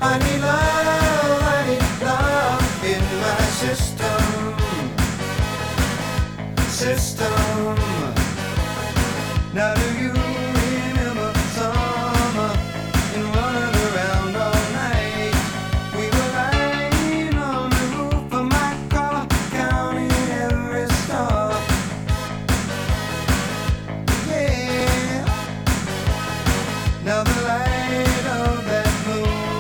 I need love in my system. Now do you